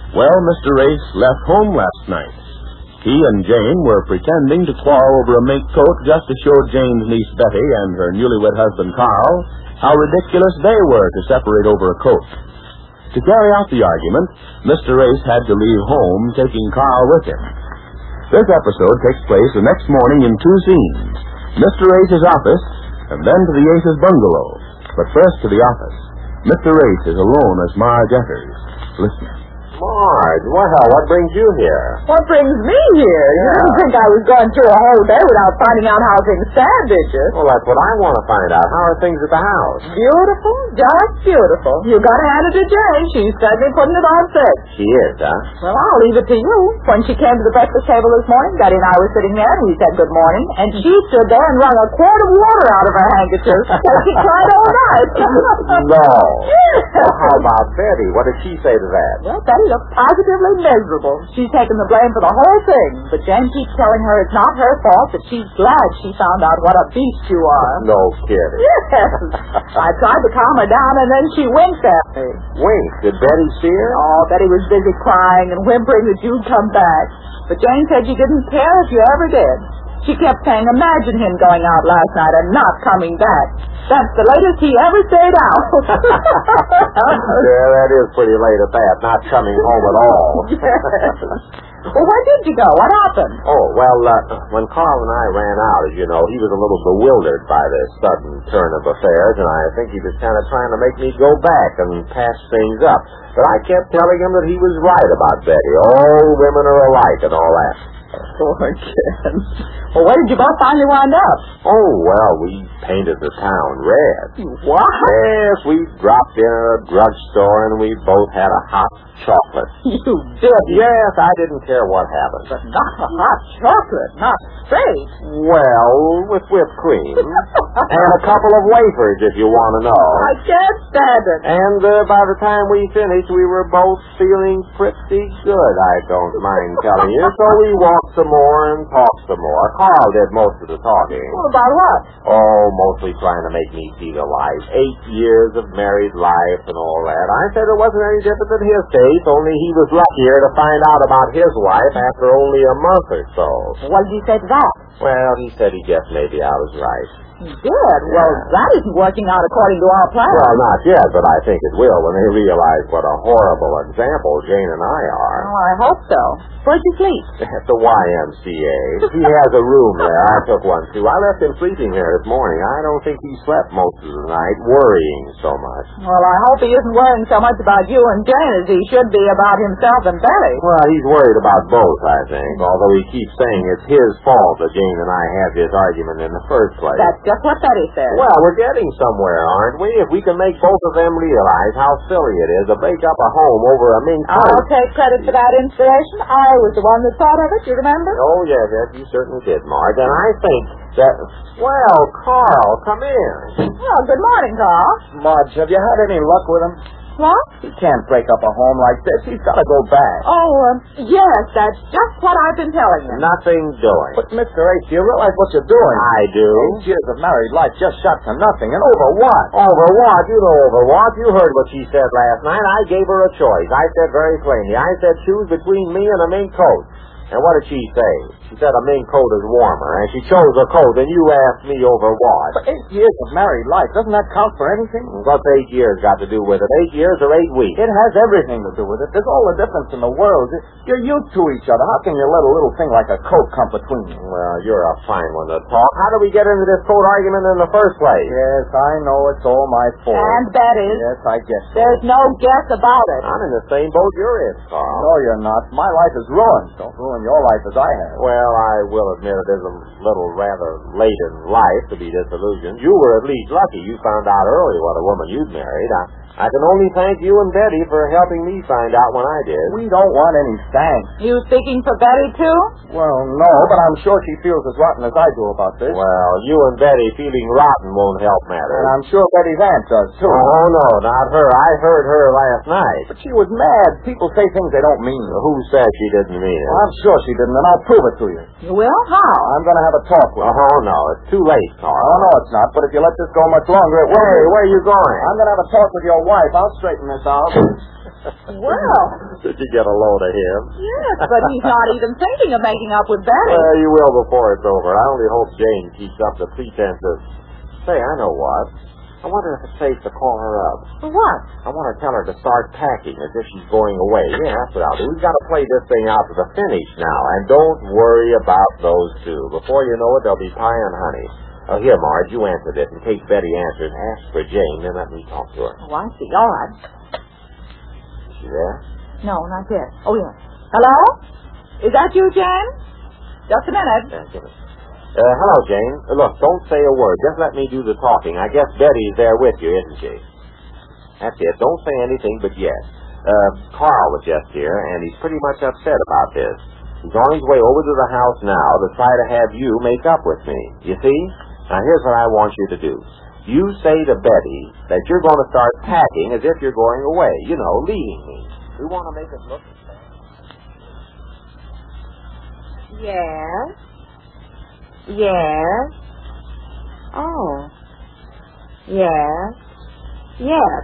Well, Mr. Race left home last night. He and Jane were pretending to quarrel over a mink coat just to show Jane's niece Betty and her newlywed husband Carl how ridiculous they were to separate over a coat. To carry out the argument, Mr. Race had to leave home, taking Carl with him. This episode takes place the next morning in two scenes. Mr. Race's office, and then to the Ace's bungalow. But first to the office. Mr. Race is alone as Marge enters. Listen. Marge, what brings you here? What brings me here? You didn't think I was going through a whole day without finding out how things stand, did you? Well, that's what I want to find out. How are things at the house? Beautiful, just beautiful. You got to hand it to Jane. She's certainly putting it on thick. She is, huh? Well, I'll leave it to you. When she came to the breakfast table this morning, Betty and I were sitting there, and we said good morning, and she stood there and wrung a quart of water out of her handkerchief. So she cried all night. No. Yes. Well, how about Betty? What did she say to that? Well, Betty looks positively miserable. She's taken the blame for the whole thing, but Jane keeps telling her it's not her fault, that she's glad she found out what a beast you are. No kidding. Yes. I tried to calm her down, and then she winked at me. Winked? Did Betty see her? Oh, Betty was busy crying and whimpering that you'd come back. But Jane said you didn't care if you ever did. She kept saying, imagine him going out last night and not coming back. That's the latest he ever stayed out. Yeah, that is pretty late at that, not coming home at all. Yes. Well, where did you go? What happened? Oh, well, when Carl and I ran out, as you know, he was a little bewildered by this sudden turn of affairs, and I think he was kind of trying to make me go back and patch things up. But I kept telling him that he was right about Betty. All women are alike and all that. Oh, again. Well, where did you both finally wind up? Oh, well, we painted the town red. What? Yes, we dropped in at a drugstore and we both had a hot chocolate. You did? Yes, I didn't care what happened. But not a hot chocolate, not straight. Well, with whipped cream. And a couple of wafers, if you want to know. I can't stand it. And by the time we finished, we were both feeling pretty good, I don't mind telling you. So we walked some more and talked some more. Carl did most of the talking. Well, about what? Oh, mostly trying to make me feel alive. 8 years of married life and all that. I said it wasn't any different than his case, only he was luckier to find out about his wife after only a month or so. What did you say to that? Well, he said he guessed maybe I was right. You did? Well, that isn't working out according to our plan. Well, not yet, but I think it will when they realize what a horrible example Jane and I are. Oh, I hope so. Where'd you sleep? At the YMCA. He has a room there. I took one, too. I left him sleeping here this morning. I don't think he slept most of the night, worrying so much. Well, I hope he isn't worrying so much about you and Jane as he should be about himself and Betty. Well, he's worried about both, I think, although he keeps saying it's his fault that Jane and I had this argument in the first place. That's just what Betty said. Well, we're getting somewhere, aren't we? If we can make both of them realize how silly it is to break up a home over a mink coat. I'll take credit for that inspiration. I was the one that thought of it, you remember? Oh, yes, you certainly did, Marge. And I think that... Well, Carl, come in. Well, good morning, Carl. Marge, have you had any luck with him? What? He can't break up a home like this. He's got to go back. Oh, yes, that's just what I've been telling you. Nothing doing. But, Mr. H, do you realize what you're doing? I do. 8 years of married life just shot to nothing. And over what? Over what? You know over what? You heard what she said last night. I gave her a choice. I said very plainly. I said choose between me and a mink coat. And what did she say? She said a mink coat is warmer, and she chose a coat, and you asked me over what? But 8 years of married life, doesn't that count for anything? What's 8 years got to do with it? 8 years or 8 weeks? It has everything to do with it. There's all the difference in the world. You're used to each other. How can you let a little thing like a coat come between you? Well, you're a fine one to talk. How did we get into this coat argument in the first place? Yes, I know it's all my fault. And Betty. Yes, I guess so. There's no guess about it. I'm in the same boat you're in, Carl. No, you're not. My life is ruined. Don't ruin your life as I have. Well, I will admit it is a little rather late in life to be disillusioned. You were at least lucky. You found out early what a woman you'd married. I can only thank you and Betty for helping me find out when I did. We don't want any thanks. You speaking for Betty, too? Well, no, but I'm sure she feels as rotten as I do about this. Well, you and Betty feeling rotten won't help matters. And I'm sure Betty's aunt does, too. Oh, no, not her. I heard her last night. But she was mad. People say things they don't mean. Who said she didn't mean it? Well, I'm sure she didn't, and I'll prove it to you. You will? How? I'm going to have a talk with her. Oh, no, it's too late, Carl. Oh, no, it's not, but if you let this go much longer, it will. Hey, where are you going? I'm going to have a talk with your wife. I'll straighten this out. Well. Did you get a load of him? Yes, but he's not even thinking of making up with Betty. Well, you will before it's over. I only hope Jane keeps up the pretense of... Say, I know what. I wonder if it's safe to call her up. For what? I want to tell her to start packing as if she's going away. Yeah, that's what I'll do. We've got to play this thing out to the finish now. And don't worry about those two. Before you know it, there'll be pie and honey. Oh, here, Marge, you answer this. In case Betty answers, ask for Jane, then let me talk to her. Oh, I see. All right. Is she there? No, not yet. Oh, yes. Hello? Is that you, Jane? Just a minute. Yeah, give it. Hello, Jane. Look, don't say a word. Just let me do the talking. I guess Betty's there with you, isn't she? That's it. Don't say anything but yes. Carl was just here, and he's pretty much upset about this. He's on his way over to the house now to try to have you make up with me. You see? Now, here's what I want you to do. You say to Betty that you're going to start packing as if you're going away. You know, leaving me. We want to make it look... Yes. Yes. Oh. Yes. Yes.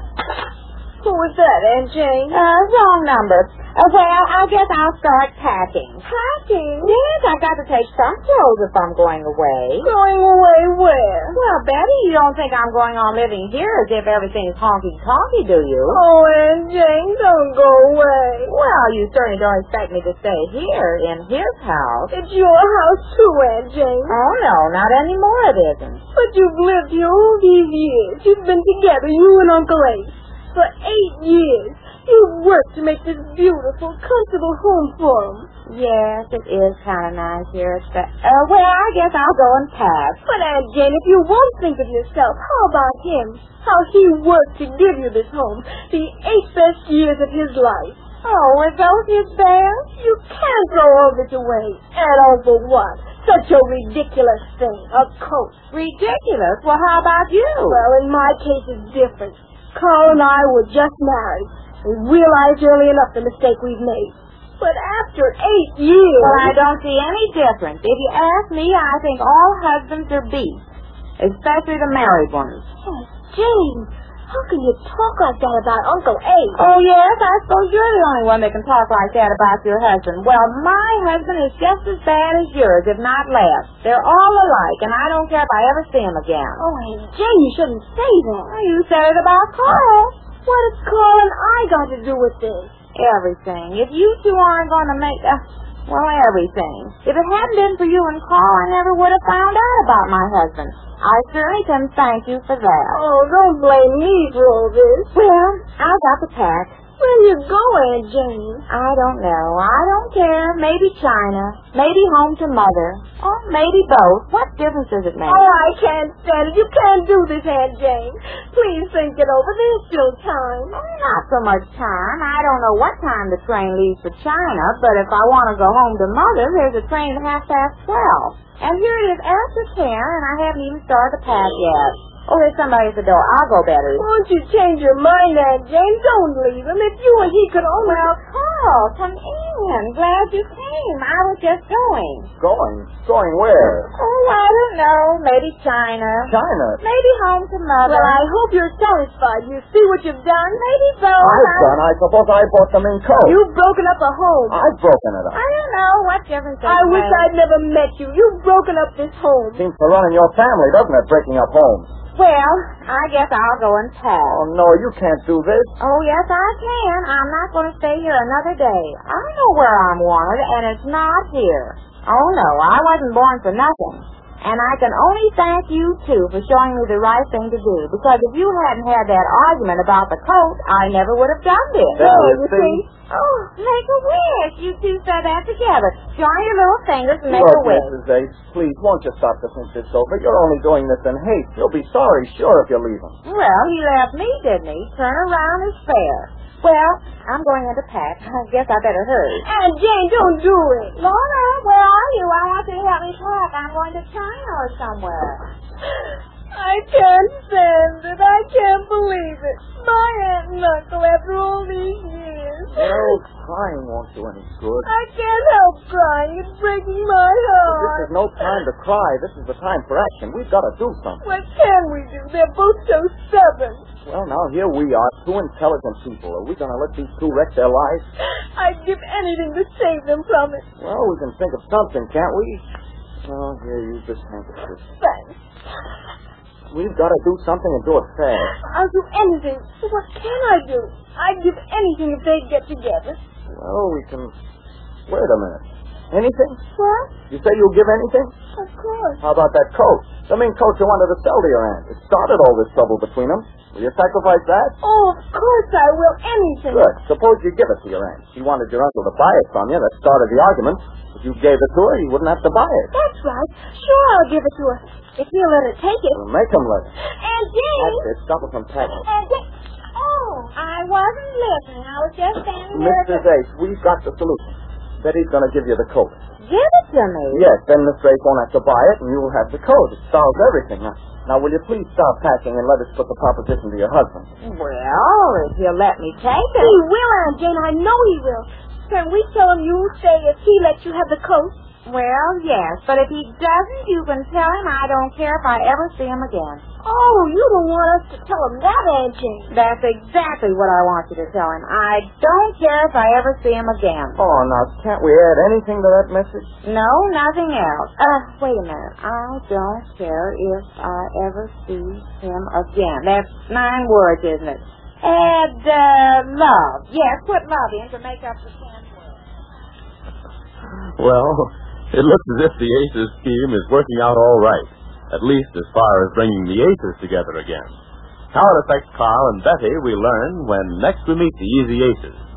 Who was that, Aunt Jane? Wrong number. Well, I guess I'll start packing. Packing? Yes, I've got to take some clothes if I'm going away. Going away where? Well, Betty, you don't think I'm going on living here as if everything's honky-tonky, do you? Oh, Aunt Jane, don't go away. Well, you certainly don't expect me to stay here in his house. It's your house too, Aunt Jane. Oh, no, not anymore it isn't. But you've lived here all these years. You've been together, you and Uncle Ace, for 8 years. You've worked to make this beautiful, comfortable home for him. Yes, it is kind of nice here. Well, I guess I'll go and pack. But, Aunt Jane, if you won't think of yourself, how about him? How he worked to give you this home, the 8 best years of his life. Oh, were those his best? You can't throw all this away. And all for what? Such a ridiculous thing, a coat. Ridiculous? Well, how about you? Well, in my case, it's different. Carl and I were just married. We realized early enough the mistake we've made. But after 8 years... Well, I don't see any difference. If you ask me, I think all husbands are beasts, especially the married ones. Oh, Jane, how can you talk like that about Uncle Abe? Oh, yes, I suppose you're the only one that can talk like that about your husband. Well, my husband is just as bad as yours, if not less. They're all alike, and I don't care if I ever see him again. Oh, Aunt Jane, you shouldn't say that. Well, you said it about Carl. What has Carl and I got to do with this? Everything. If you two aren't going to make... well, everything. If it hadn't been for you and Carl, I never would have found out about my husband. I certainly can thank you for that. Oh, don't blame me for all this. Well, I've got to pack. Where you go, Aunt Jane? I don't know. I don't care. Maybe China. Maybe home to Mother. Or maybe both. What difference does it make? Oh, I can't stand it. You can't do this, Aunt Jane. Please think it over. There's still time. Not so much time. I don't know what time the train leaves for China, but if I want to go home to Mother, there's a train at 12:30. And here it is after 10, and I haven't even started to pack yet. Oh, there's somebody at the door. I'll go, Betty. Won't you change your mind, Aunt Jane? Don't leave him. If you and he could only... Well, Carl, come in. Glad you came. I was just going. Going? Going where? Oh, I don't know. Maybe China. China? Maybe home to Mother. Well, I hope you're satisfied. You see what you've done? Maybe both. I suppose I bought them in coat. You've broken up a home. I've broken it up. I don't know. What difference does I it wish make? I'd never met you. You've broken up this home. Seems to run in your family, doesn't it, breaking up homes? Well, I guess I'll go and pack. Oh, no, you can't do this. Oh, yes, I can. I'm not going to stay here another day. I know where I'm wanted, and it's not here. Oh, no, I wasn't born for nothing. And I can only thank you, too, for showing me the right thing to do. Because if you hadn't had that argument about the coat, I never would have done this. Well, you see... Oh, make a wish. You two said that together. Join your little fingers and make Look, a wish. Mrs. Ace, please, won't you stop to think this over? You're only doing this in hate. You'll be sorry, sure, if you leave him. Well, he left me, didn't he? Turn around is fair. Well, I'm going in to pack. I guess I better hurry. Aunt Jane, don't do it. Lorna, where are you? I want you to help me pack. I'm going to China or somewhere. I can't stand it. I can't believe it. My Aunt and Uncle, after all these years. Well, crying won't do any good. I can't help crying. It's breaking my This heart. is no time to cry. This is the time for action. We've got to do something. What can we do? They're both so stubborn. Well, now, here we are, two intelligent people. Are we going to let these two wreck their lives? I'd give anything to save them from it. Well, we can think of something, can't we? Oh, here, use this handkerchief. Thanks. We've got to do something and do it fast. I'll do anything. But what can I do? I'd give anything if they'd get together. Well, we can... Wait a minute. Anything? What? You say you'll give anything? Of course. How about that coat? The mean coat you wanted to sell to your aunt. It started all this trouble between them. Will you sacrifice that? Oh, of course I will. Anything. Good. Suppose you give it to your aunt. She wanted your uncle to buy it from you. That started the argument. If you gave it to her, you wouldn't have to buy it. That's right. Sure, I'll give it to her. If he'll let her take it. Well, make him let it. And Jane. That's it. Stop it from packing. And Jane. Oh. I wasn't listening. I was just standing there. Mrs. Ace, we've got the solution. Betty's going to give you the coat. Give it to me. Yes, then Miss Ace won't have to buy it, and you'll have the coat. It solves everything. Now, will you please stop packing and let us put the proposition to your husband? Well, if you'll let me take He it. will, Aunt Jane. I know he will. Can we tell him you'll stay if he lets you have the coat? Well, yes, but if he doesn't, you can tell him I don't care if I ever see him again. Oh, you don't want us to tell him that, Aunt Jane. That's exactly what I want you to tell him. I don't care if I ever see him again. Oh, now, can't we add anything to that message? No, nothing else. Wait a minute. I don't care if I ever see him again. That's 9 words, isn't it? Add, love. Yes, put love in to make up the 10 words. Well, it looks as if the Aces scheme is working out all right, at least as far as bringing the Aces together again. How it affects Carl and Betty we learn when next we meet the Easy Aces.